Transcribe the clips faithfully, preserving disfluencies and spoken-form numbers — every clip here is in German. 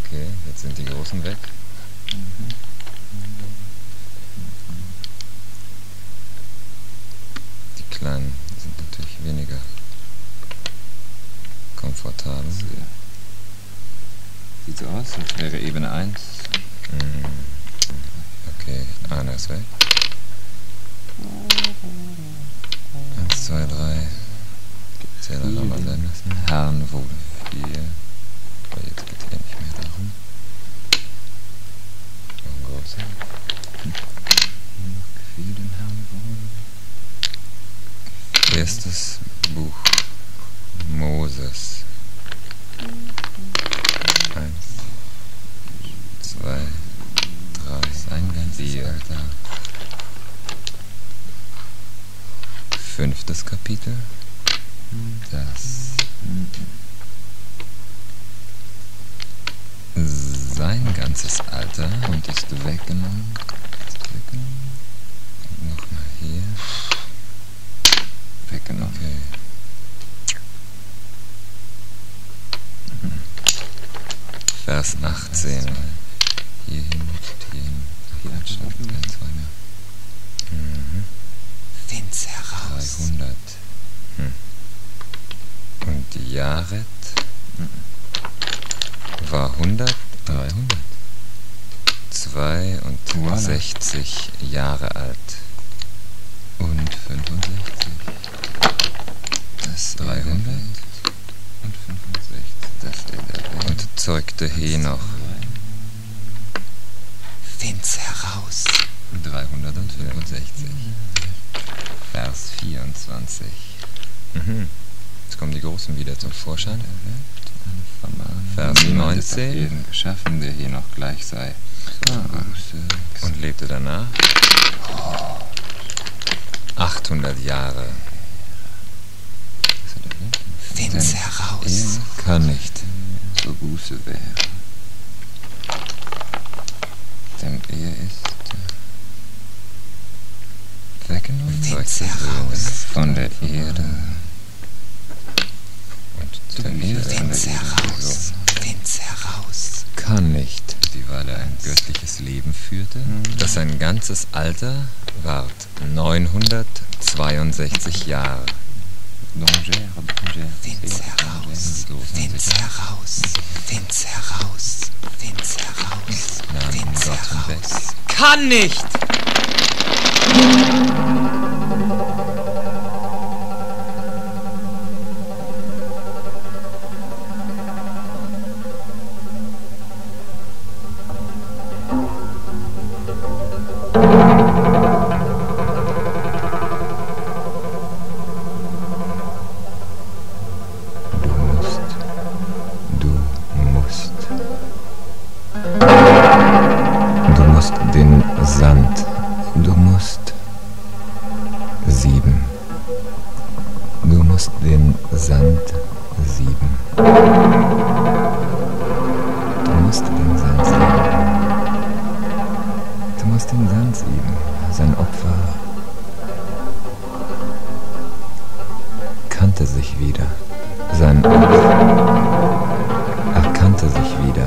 Okay, jetzt sind die großen weg. Mhm. Die kleinen sind natürlich weniger komfortabel. Sehr. Sieht so aus, als wäre Ebene eins. Mhm. Okay, einer ist weg. Eins, zwei, drei. Zähler haben wir sein lassen. Herrn wurde vier. Aber jetzt geht hier nicht mehr darum. Noch ein großer. Hm. Noch gefiel dem Herrn wohl. Erstes Buch Moses. Eins, zwei, drei, Sein ganzes vier. Alter. Fünftes Kapitel. Das sein ganzes Alter und ist weggenommen. Ist weggenommen. Und nochmal hier. Weggenommen. Okay. Mhm. Vers achtzehn. Hier hin, hier hin. Hier Anstatt kein zwei mehr. Mhm. Find's heraus. dreihundert. Hm. Und Jared war hundert, dreihundert. zweiundsechzig Jahre alt. Und fünfundsechzig. Das dreihundert. Und fünfundsechzig. Das er Und zeugte Henoch. Find's heraus. dreihundertfünfundsechzig. Vers vierundzwanzig. Mhm. Jetzt kommen die Großen wieder zum Vorschein. Vers Niemand ist auf neunzehn. Erden geschaffen, der hier noch gleich sei. Ah. Und lebte danach achthundert Jahre. Find's heraus. Kann nicht. So Buße wäre. Denn er ist weggenommen Find's heraus. von der Erde. Und Denn er ist von Find's der Erde heraus. gesonnen. Find's heraus. kann nicht. Weil er ein göttliches Leben führte. Das sein ganzes Alter ward neunhundertzweiundsechzig Jahre. Danger, Danger. Find's heraus. Find's heraus. Find's heraus. Find's heraus. Nahm Find's Gott hinweg. heraus. Kann nicht! Du musst. Du musst den Sand. Du musst sieben. Du musst den Sand sieben. Du musst den Sand sieben. Du musst den Sand sieben. Sein Opfer kannte sich wieder. Sein erkannte sich wieder.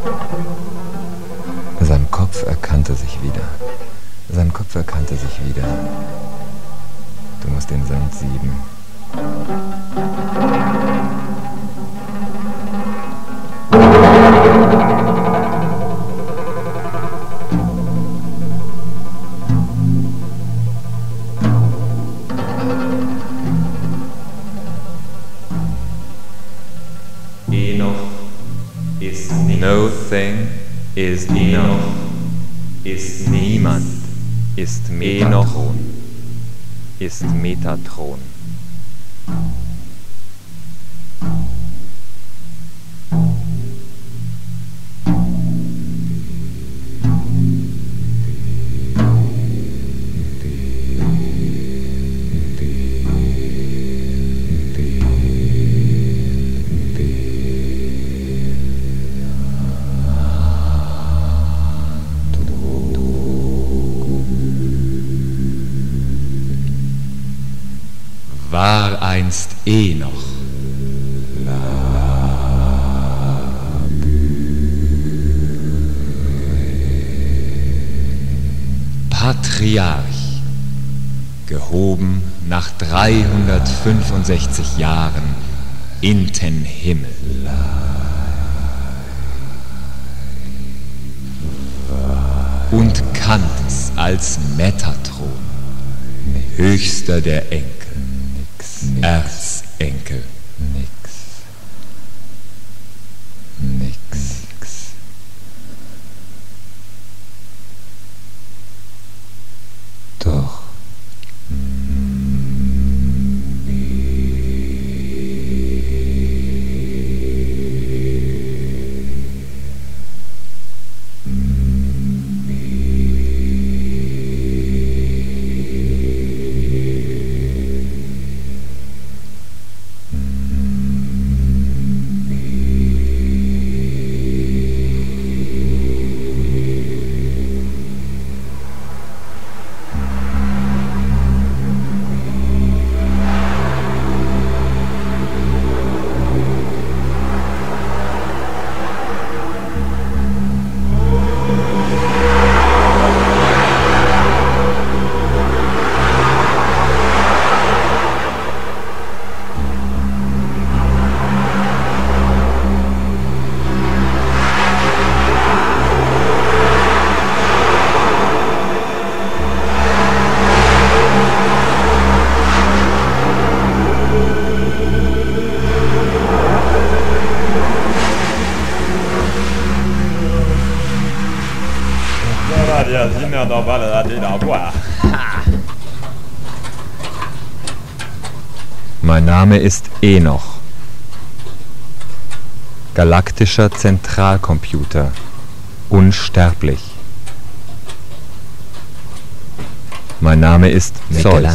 Sein Kopf erkannte sich wieder. Sein Kopf erkannte sich wieder. Du musst den Sand sieben. Enoch ist nicht. No thing is enough. Enoch ist Niemand nichts. ist Metatron. Ist Metatron. War einst Enoch. Labü. Patriarch, gehoben nach dreihundertfünfundsechzig Jahren in den Himmel. Und Kantes als Metatron, höchster der Enkel, Erzenkel. Nix. Nix. Doch. Mein Name ist Enoch. Galaktischer Zentralcomputer. Unsterblich. Mein Name ist Zeus.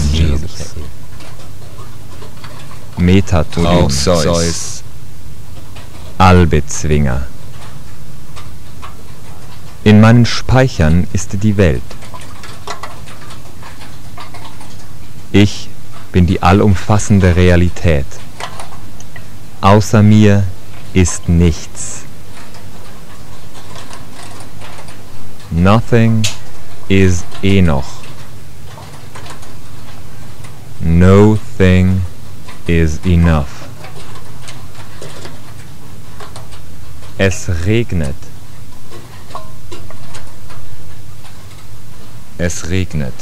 Metatron. Auch Zeus. Allbezwinger. In meinen Speichern ist die Welt. Ich bin die allumfassende Realität. Außer mir ist nichts. Nothing is Enoch. No thing is enough. Es regnet. Es regnet.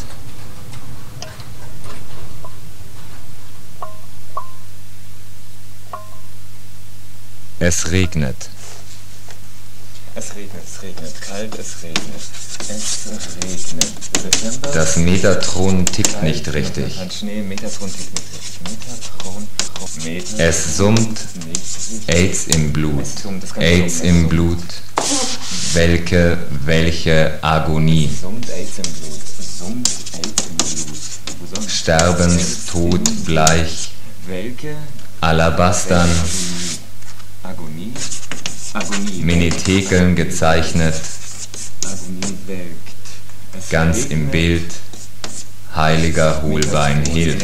Es regnet. Es regnet, es regnet, kalt, es regnet. Es regnet. Das Metatron tickt nicht richtig. Schnee, Metatron tickt nicht richtig. Metatron, Metatron. Es summt. AIDS im Blut. AIDS im Blut. Welche, welche Agonie. Summt AIDS im Blut. Summt AIDS im Blut. Sterbenstod bleich. Welche Alabastern. Agonie. Agonie. Minitekeln gezeichnet. Agonie welkt. Es Ganz regnet. im Bild. Heiliger Holbein hilft.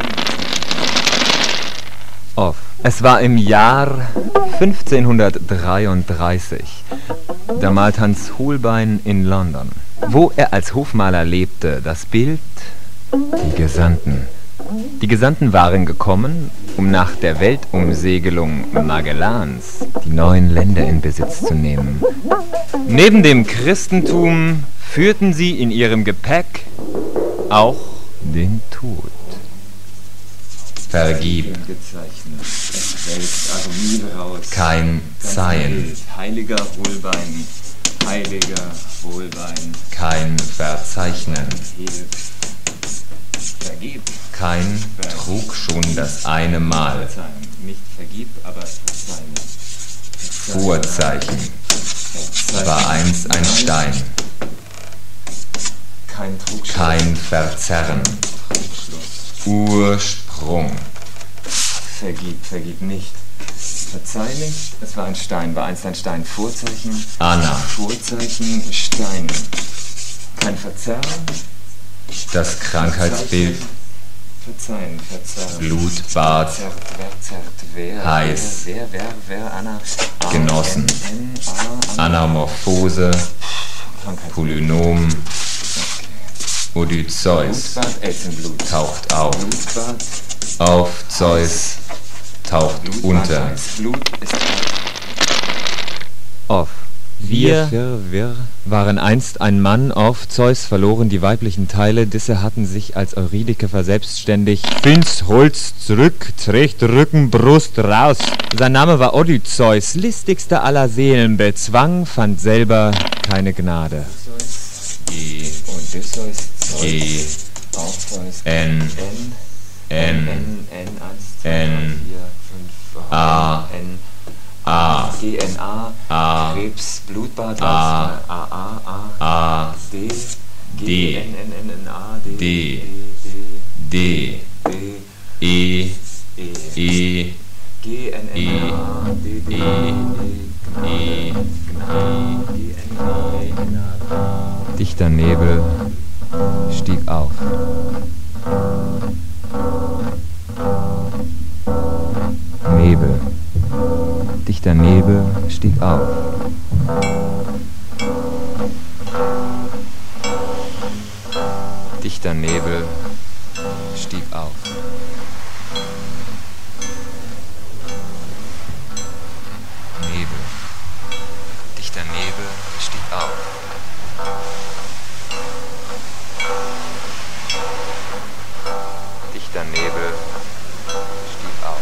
Off. Es war im Jahr fünfzehnhundertdreiunddreißig. Da malt Hans Holbein in London, wo er als Hofmaler lebte, das Bild Die Gesandten. Die Gesandten waren gekommen, um nach der Weltumsegelung Magellans die neuen Länder in Besitz zu nehmen. Neben dem Christentum führten sie in ihrem Gepäck auch den Tod. Vergib, kein Zeihen, Heiliger Holbein, heiliger Holbein, kein Verzeichnen, hilf, vergib, kein trug schon das eine Mal, verzeihen, nicht vergib, aber verzeihen, Vorzeichen, war einst ein Stein, kein Trugschluss, kein Verzerren, Ursprung, vergib, vergib nicht, verzeih nicht, es war ein Stein, war einst ein Stein, Vorzeichen, Anna, Vorzeichen, Stein, kein Verzerren, das Krankheitsbild, verzeihen, verzerren, Blutbad, Verzerrt, wer zerrt, wer, heiß, wer, wer, wer, wer, Anna, A, genossen, N, N, A, Anna, Anamorphose, Krankheitsbild. Polynom, Okay. Odysseus Blutbad, Elzenblut. taucht auf. Blutbad, Auf Zeus taucht unter. Blut ist Off. Wir wir, wir, waren einst ein Mann auf Zeus, verloren die weiblichen Teile, disse hatten sich als Eurydike verselbstständigt. Finz, Holz, zurück, trägt Rücken, Brust, raus. Sein Name war Odysseus, listigster aller Seelen, bezwang, fand selber keine Gnade. G. Odysseus, Zeus, G. auf Zeus, N. N, N. N, N, eins, zwei, N. vier, fünf, A. N, A. G, N, A, A. Krebs, Blutbad, A. A, A, A, A. D, D. G, N, N, N, N, A, D, D. D, D. D, E. E, E. G, N, N, A, D, D, E. E, Gnade, G, N, A, D, Gnade. Dichter Nebel stieg auf. Nebel. Dichter Nebel stieg auf. Dichter Nebel stieg auf. Nebel. Dichter Nebel stieg auf. Dichter Nebel stieg auf.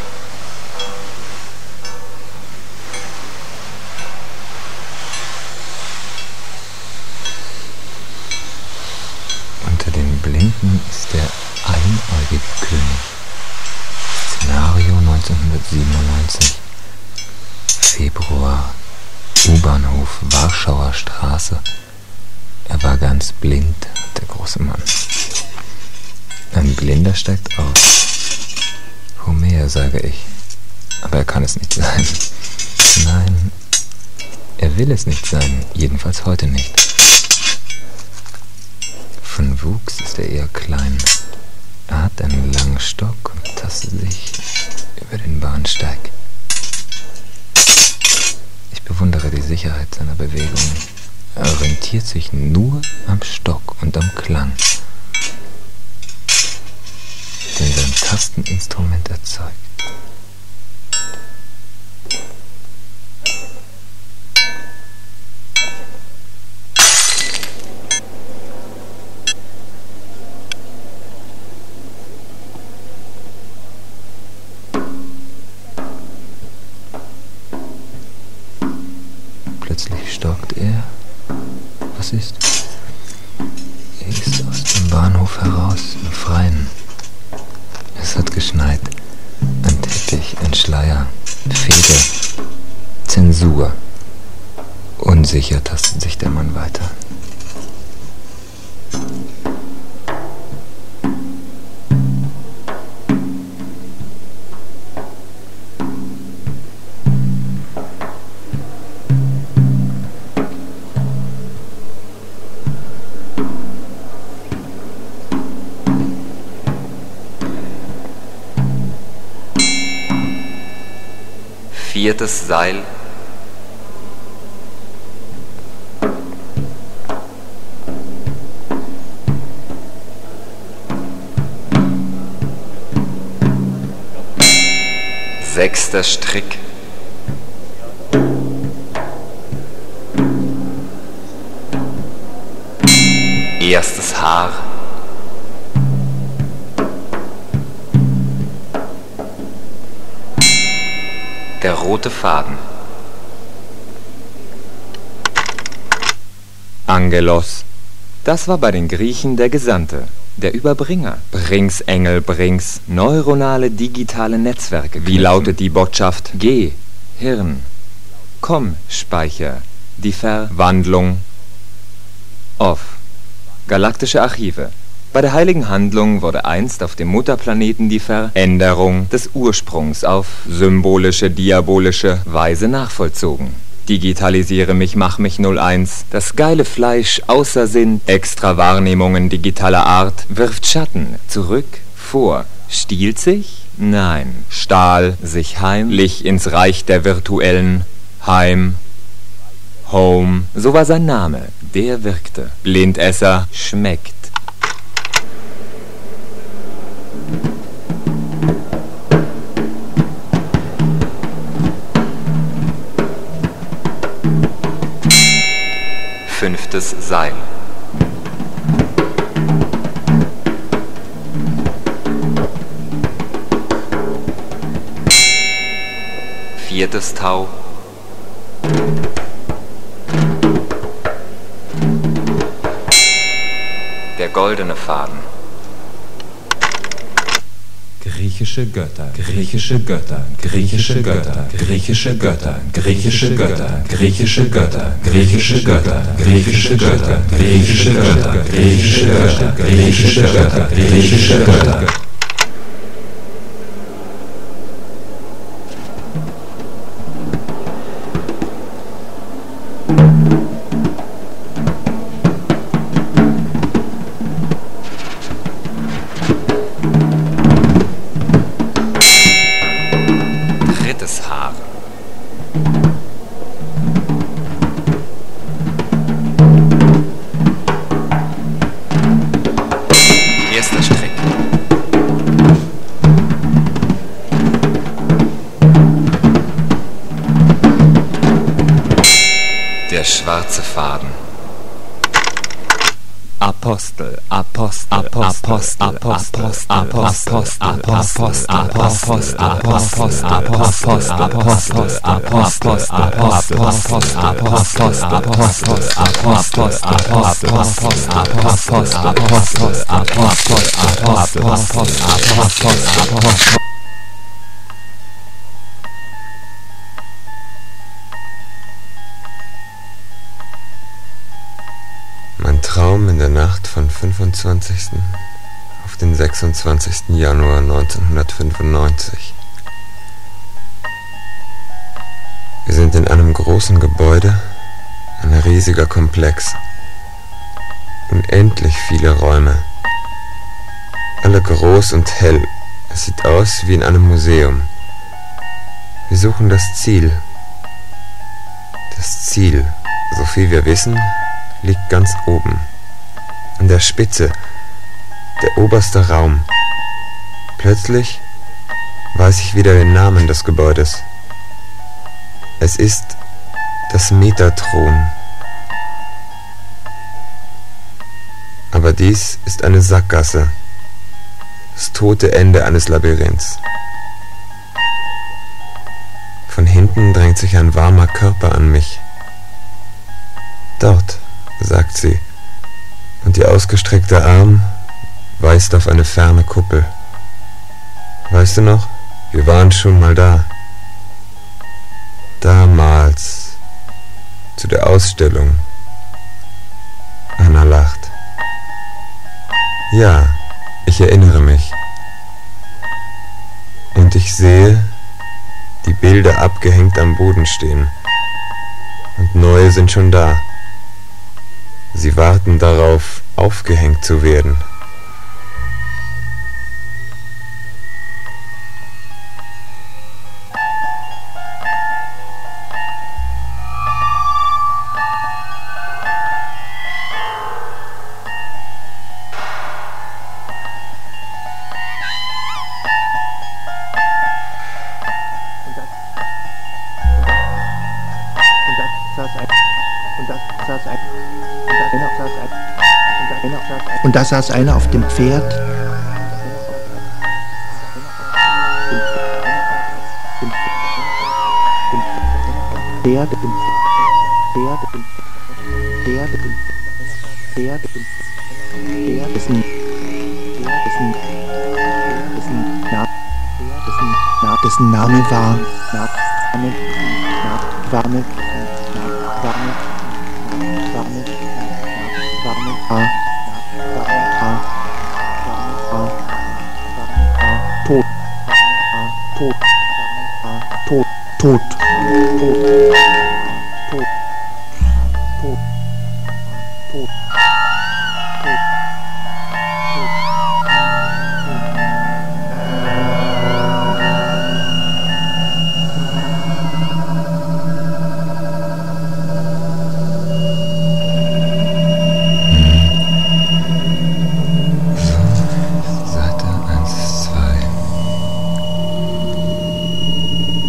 Unter den Blinden ist der einäugige König. Szenario neunzehnhundertsiebenundneunzig. Februar. U-Bahnhof, Warschauer Straße. Er war ganz blind, der große Mann. Ein Blinder steigt aus. Homer, sage ich. Aber er kann es nicht sein. Nein, er will es nicht sein. Jedenfalls heute nicht. Von Wuchs ist er eher klein. Er hat einen langen Stock und tastet sich über den Bahnsteig. Ich bewundere die Sicherheit seiner Bewegungen. Er orientiert sich nur am Stock und am Klang, den sein Tasteninstrument erzeugt. Plötzlich stockt er. Was ist? Er ist aus dem Bahnhof heraus im Freien. Es hat geschneit. Ein Teppich, ein Schleier, Feder, Zensur. Unsicher tastet sich der Mann weiter. Viertes Seil. Sechster Strick. Erstes Haar. Der rote Faden. Angelos. Das war bei den Griechen der Gesandte, der Überbringer. Brings Engel, brings neuronale digitale Netzwerke. Wie lautet die Botschaft? Geh, Hirn. Komm, Speicher. Die Verwandlung. Off. Galaktische Archive. Bei der heiligen Handlung wurde einst auf dem Mutterplaneten die Veränderung des Ursprungs auf symbolische, diabolische Weise nachvollzogen. Digitalisiere mich, mach mich null eins. Das geile Fleisch außer Sinn, extra Wahrnehmungen digitaler Art, wirft Schatten zurück, vor. Stiehlt sich? Nein. Stahl sich heimlich ins Reich der virtuellen Heim. Home, so war sein Name. Der wirkte. Blindesser schmeckt. Fünftes Seil. Viertes Tau. Der goldene Faden. Griechische Götter, griechische Götter, griechische Götter, griechische Götter, griechische Götter, griechische Götter, griechische Götter, griechische Götter, griechische Götter, griechische Götter, griechische Götter, griechische Götter. Erster Strick. Der schwarze Faden. Apostel, Apostel, Apostel, Apostel, Apostel, Apostel, Apostel, Apostel, Apostel, Apostel, Apostel, Apostel, Apostel, Apostel, Apostel, Apostel. Mein Traum in der Nacht von fünfundzwanzigsten auf den sechsundzwanzigsten Januar neunzehnhundertfünfundneunzig. Wir sind in einem großen Gebäude, ein riesiger Komplex. Unendlich viele Räume. Alle groß und hell. Es sieht aus wie in einem Museum. Wir suchen das Ziel. Das Ziel, so viel wir wissen, liegt ganz oben, an der Spitze, der oberste Raum. Plötzlich weiß ich wieder den Namen des Gebäudes. Es ist das Metatron. Aber dies ist eine Sackgasse, das tote Ende eines Labyrinths. Von hinten drängt sich ein warmer Körper an mich. Dort, sagt sie, und ihr ausgestreckter Arm weist auf eine ferne Kuppel. Weißt du noch? Wir waren schon mal da. Damals, zu der Ausstellung. Anna lacht. Ja, ich erinnere mich. Und ich sehe, die Bilder abgehängt am Boden stehen. Und neue sind schon da. Sie warten darauf, aufgehängt zu werden. Und da saß einer auf dem Pferd. Der, der, der, der, der, der, dessen, dessen, dessen, dessen Name war, Name, Name, Name, A, A, A, Tod, Tod, Tod, Tod, Tod, Tod, Tod, Tod,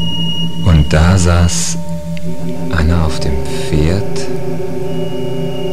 Da saß einer auf dem Pferd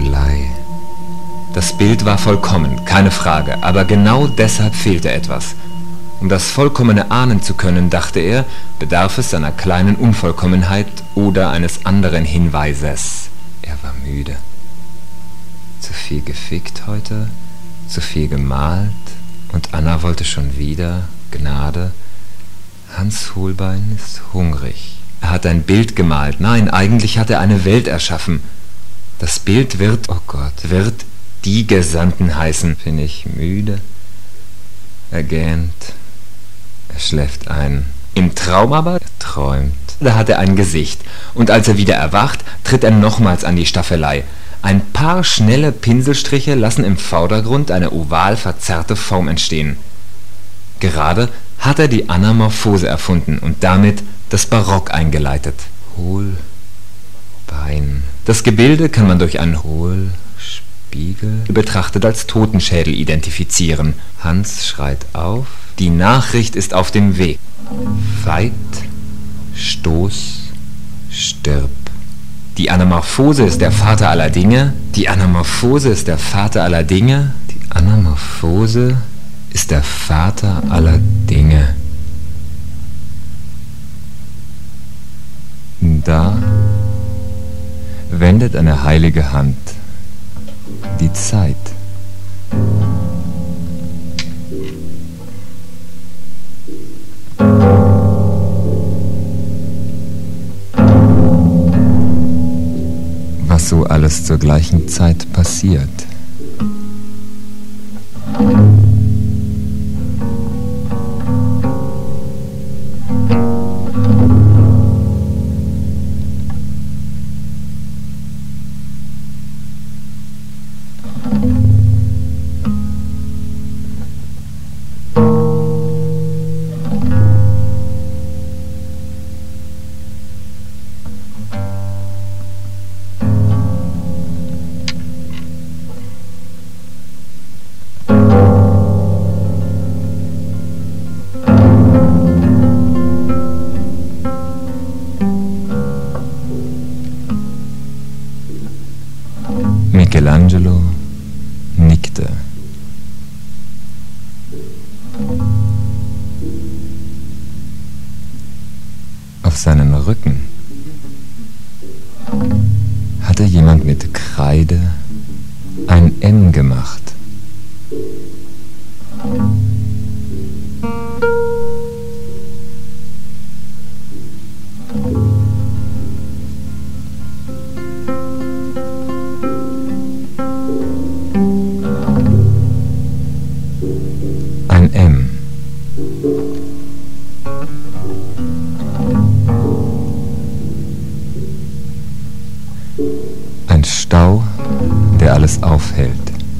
Staffelei. Das Bild war vollkommen, keine Frage, aber genau deshalb fehlte etwas. Um das Vollkommene ahnen zu können, dachte er, bedarf es einer kleinen Unvollkommenheit oder eines anderen Hinweises. Er war müde. Zu viel gefickt heute, zu viel gemalt, und Anna wollte schon wieder, Gnade. Hans Holbein ist hungrig. Er hat ein Bild gemalt, nein, eigentlich hat er eine Welt erschaffen. Das Bild wird, oh Gott, wird Die Gesandten heißen. Bin ich müde? Er gähnt. Er schläft ein. Im Traum aber er träumt. Da hat er ein Gesicht. Und als er wieder erwacht, tritt er nochmals an die Staffelei. Ein paar schnelle Pinselstriche lassen im Vordergrund eine oval verzerrte Form entstehen. Gerade hat er die Anamorphose erfunden und damit das Barock eingeleitet. Hohlbein. Das Gebilde kann man durch einen Hohlspiegel betrachtet als Totenschädel identifizieren. Hans schreit auf. Die Nachricht ist auf dem Weg. Weit, Stoß, stirb. Die Anamorphose ist der Vater aller Dinge. Die Anamorphose ist der Vater aller Dinge. Die Anamorphose ist der Vater aller Dinge. Da wendet eine heilige Hand die Zeit. Was so alles zur gleichen Zeit passiert. Michelangelo nickte. Auf seinen Rücken hatte jemand mit Kreide ein M gemacht. Ein M. Ein Stau, der alles aufhält.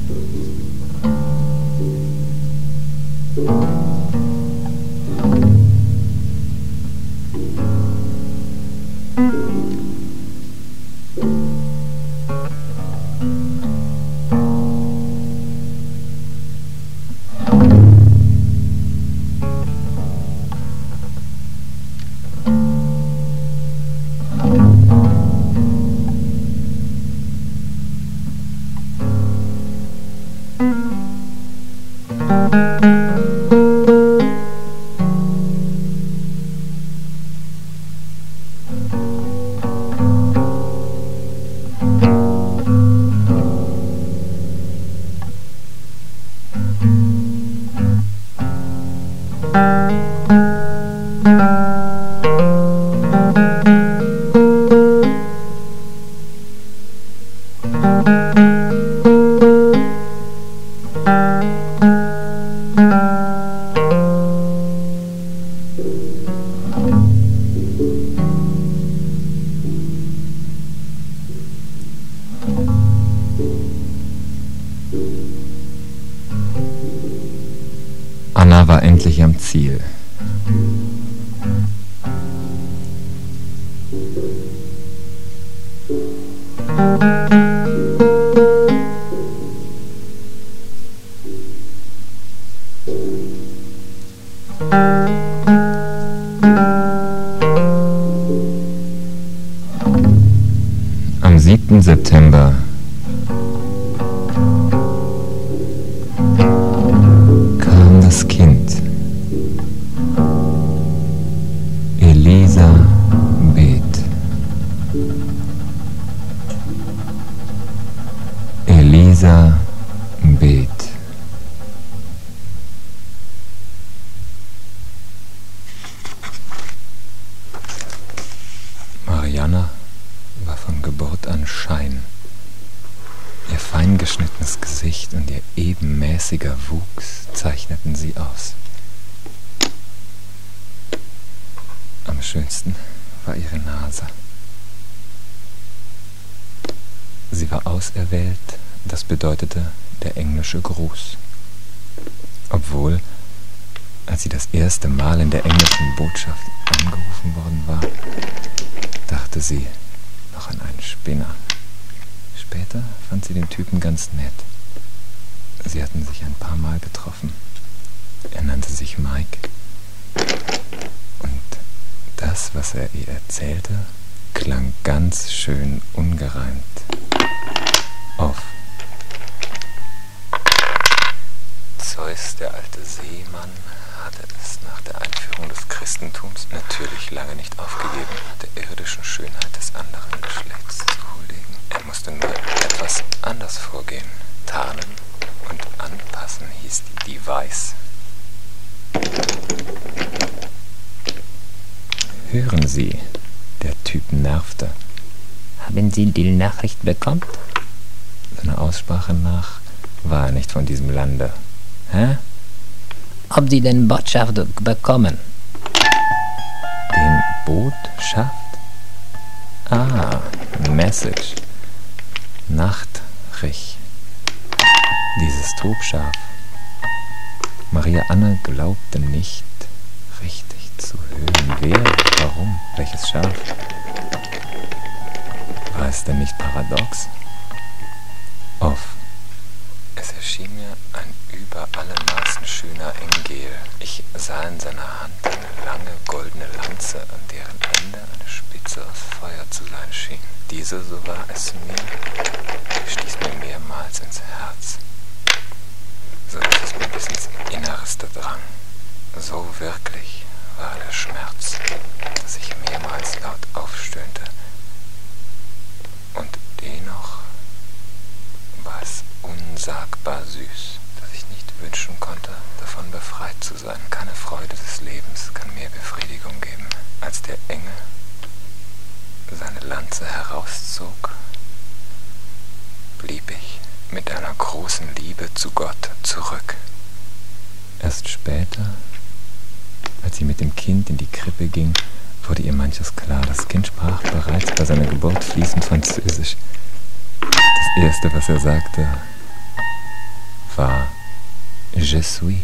Anna war endlich am Ziel. Am siebten September Elisabeth. Marianna war von Geburt an Schein. Ihr fein geschnittenes Gesicht und ihr ebenmäßiger Wuchs zeichneten sie aus. Am schönsten war ihre Nase. Sie war auserwählt, das bedeutete der englische Gruß. Obwohl, als sie das erste Mal in der englischen Botschaft angerufen worden war, dachte sie noch an einen Spinner. Später fand sie den Typen ganz nett. Sie hatten sich ein paar Mal getroffen. Er nannte sich Mike. Und das, was er ihr erzählte, klang ganz schön ungereimt. Auf. Zeus, der alte Seemann, hatte es nach der Einführung des Christentums natürlich lange nicht aufgegeben, der irdischen Schönheit des anderen Geschlechts zu huldigen. Er musste nur etwas anders vorgehen. Tarnen und anpassen hieß die Device. Hören Sie, der Typ nervte. Haben Sie die Nachricht bekommen? Seiner Aussprache nach war er nicht von diesem Lande. Hä? Ob Sie den Botschaft bekommen? Den Botschaft? Ah, Message. Nachtrich. Dieses Trubschaf. Maria Anna glaubte nicht richtig zu hören. Wer? Warum? Welches Schaf? War es denn nicht paradox? Off. Es erschien mir ein über alle Maßen schöner Engel. Ich sah in seiner Hand eine lange goldene Lanze, an deren Ende eine Spitze aus Feuer zu sein schien. Diese, so war es mir, stieß mir mehrmals ins Herz, so dass es mir bis ins Innerste drang. So wirklich war der Schmerz, dass ich mehrmals laut aufstöhnte. Und dennoch war es unsagbar süß, dass ich nicht wünschen konnte, davon befreit zu sein. Keine Freude des Lebens kann mehr Befriedigung geben, als der Engel seine Lanze herauszog, blieb ich mit einer großen Liebe zu Gott zurück. Erst später, als sie mit dem Kind in die Krippe ging, wurde ihr manches klar. Das Kind sprach bereits bei seiner Geburt fließend Französisch. Das Erste, was er sagte, war Je suis.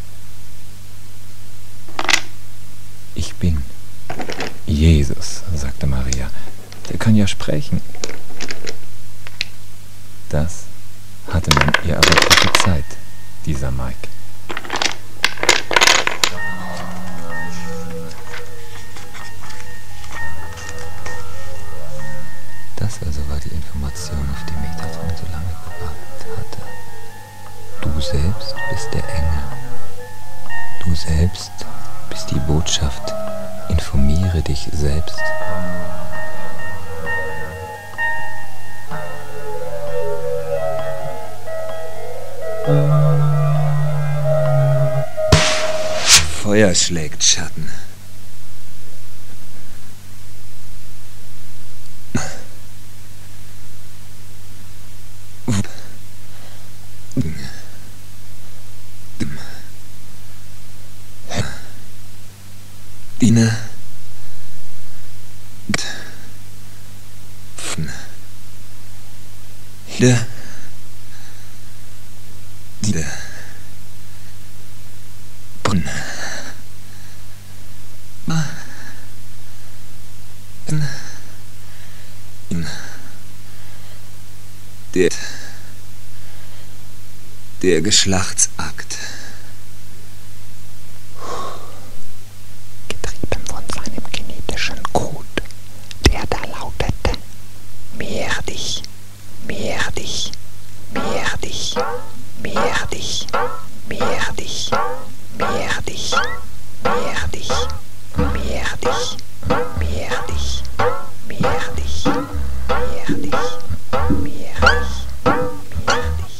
Ich bin. Jesus, sagte Maria. Der kann ja sprechen. Das hatte man ihr aber prophezeit, dieser Mike. Das also war die Information, auf die Metatron so lange gewartet hatte. Du selbst bist der Engel. Du selbst bist die Botschaft. Informiere dich selbst. Feuer schlägt Schatten. Dina. Hide. Dide. Bun. Ma. In. In. Der. Der Geschlechtsakt. Getrieben von seinem genetischen Code, der da lautete: Mehr dich, mehr dich, mehr dich, mehr dich, mehr dich, mehr dich, mehr dich, mehr dich, mehr dich, mehr dich, mehr dich, mehr dich, mehr dich.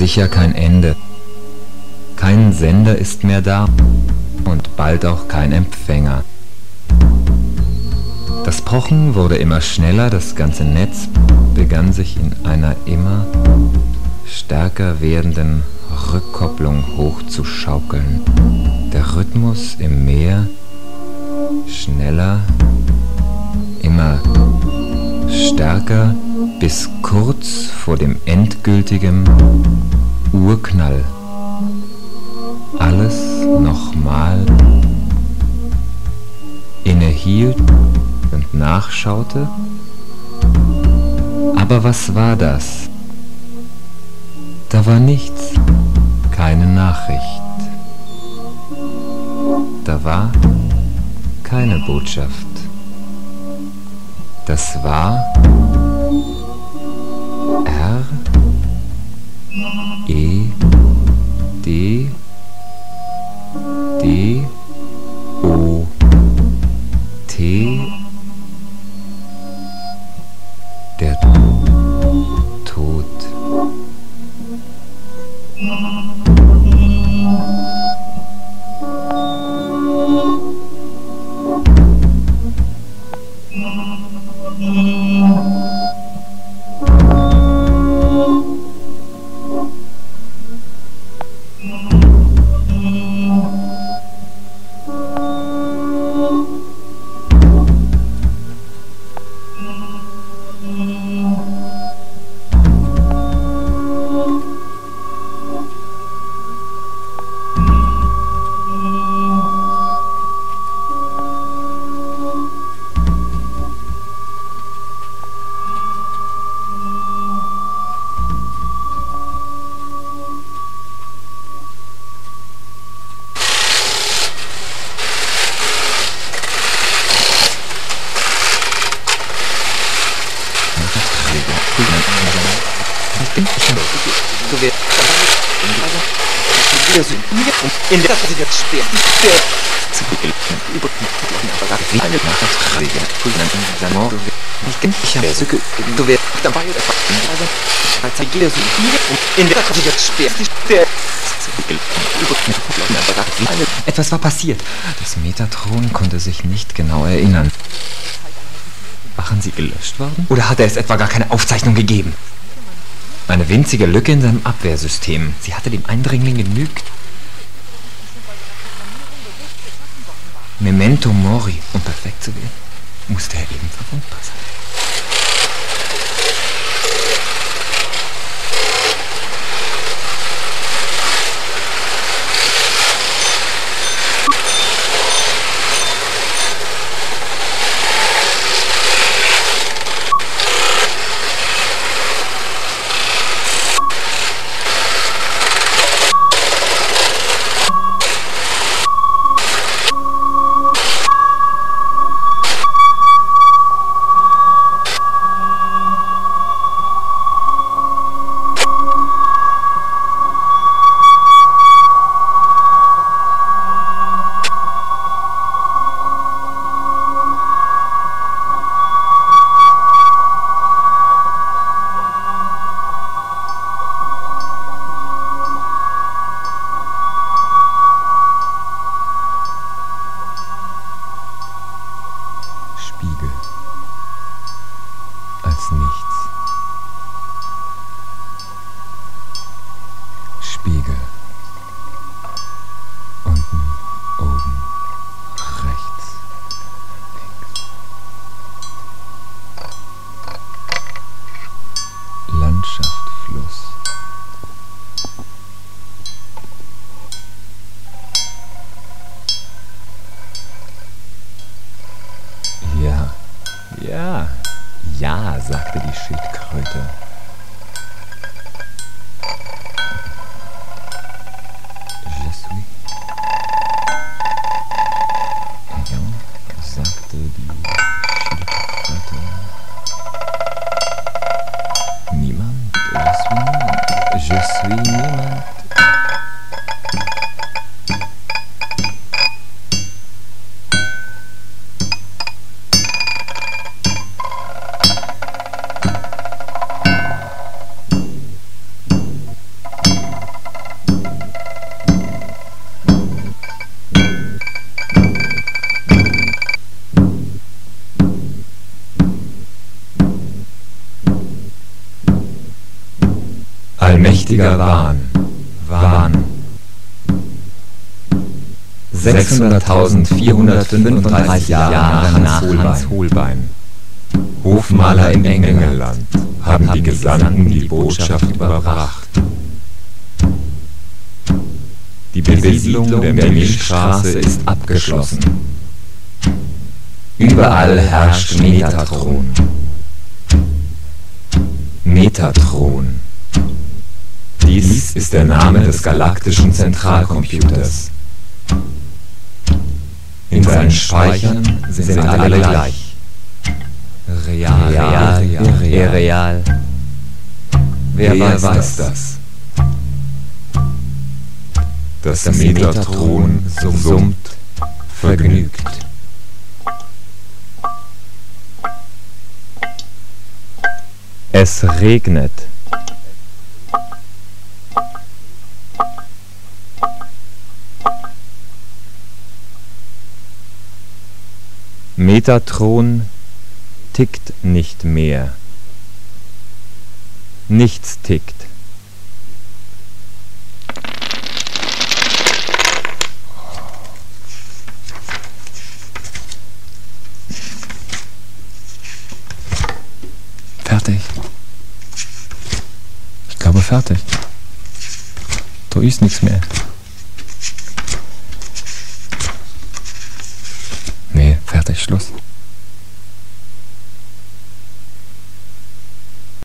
sicher kein Ende. Kein Sender ist mehr da und bald auch kein Empfänger. Das Pochen wurde immer schneller, das ganze Netz begann sich in einer immer stärker werdenden Rückkopplung hochzuschaukeln. Der Rhythmus im Meer schneller, immer stärker, bis kurz vor dem endgültigen Urknall alles nochmal innehielt und nachschaute. Aber was war das? Da war nichts, keine Nachricht. Da war keine Botschaft. Das war R E D D O T der Tod. In der Zeit jetzt schwer. Ich habe so du wirst dabei oder als ich gehe so in der Zeit jetzt schwer. Etwas war passiert. Das Metatron konnte sich nicht genau erinnern. Waren sie gelöscht worden? Oder hatte es etwa gar keine Aufzeichnung gegeben? Eine winzige Lücke in seinem Abwehrsystem. Sie hatte dem Eindringling genügt. Memento Mori, um perfekt zu werden, musste er eben verwundbar sein. Als nichts. Spiegel. Unten, oben, rechts, links. Landschaft, Fluss. Ja, ja. Ja, sagte die Schildkröte. Je suis. Ja, sagte die Schildkröte. Niemand, je suis niemand. Je suis niemand. mächtiger Wahn. Wahn. sechshunderttausendvierhundertfünfunddreißig Jahre nach Hans Holbein. Hofmaler im Engelland haben die Gesandten die Botschaft überbracht. Die Besiedlung der Milchstraße ist abgeschlossen. Überall herrscht Metatron. Metatron. Dies ist der Name des galaktischen Zentralcomputers. In seinen Speichern sind alle gleich. Real, real, irreal. Irreal. Wer, Wer weiß das? Das, das Metatron summt, vergnügt. Es regnet. Metatron tickt nicht mehr. Nichts tickt. Fertig. Ich glaube fertig. Da ist nichts mehr. Nee, fertig, Schluss.